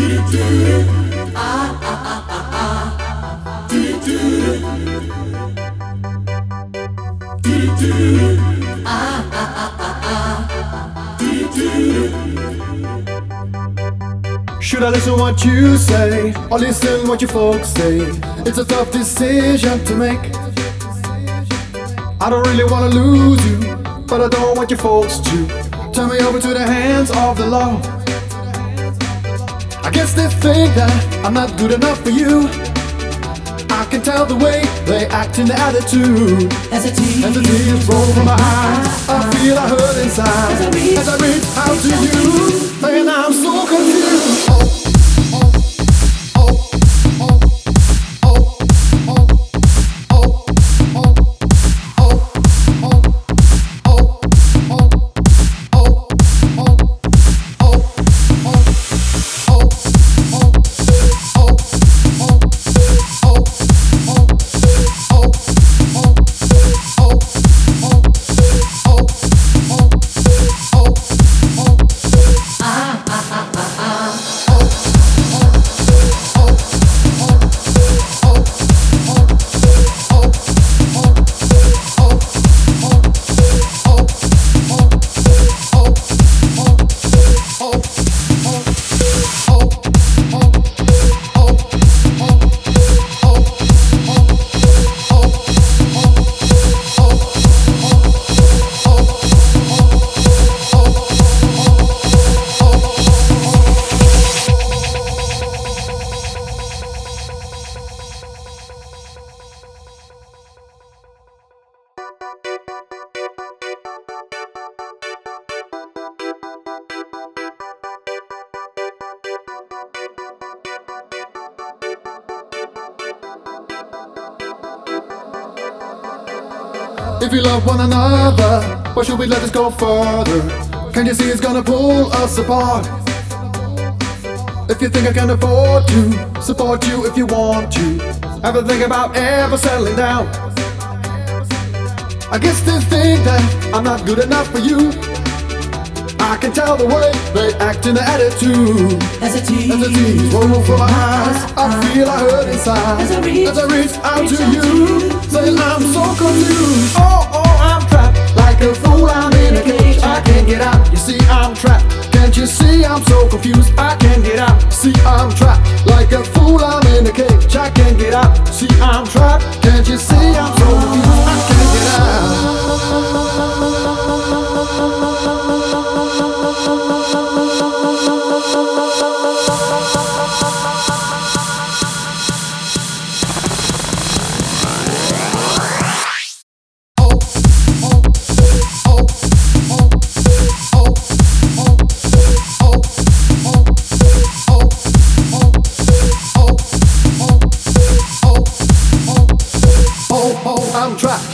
Should I listen what you say, or listen what your folks say? It's a tough decision to make. I don't really wanna lose you, but I don't want your folks to turn me over to the hands of the law. I guess they think that I'm not good enough for you. I can tell the way they act in the attitude. As the tears roll from my eyes, I feel I hurt inside. As I reach out to you, and I'm so confused. If we love one another, why should we let this go further? Can't you see it's gonna pull us apart? If you think I can afford to support you if you want to, have to think about ever settling down. I guess they think that I'm not good enough for you. I can tell the way they act in the attitude. As the tears roll from my eyes, I feel I hurt inside. As I reach out to you, saying I'm so confused. Oh, I'm trapped like a fool. I'm in a cage. I can't get out. You see, I'm trapped. Can't you see? I'm so confused. I can't get out. See, I'm trapped like a fool. I'm in a cage. I can't get out. See, I'm trapped. Can't you see? I'm so confused. I can't get out. I'm trapped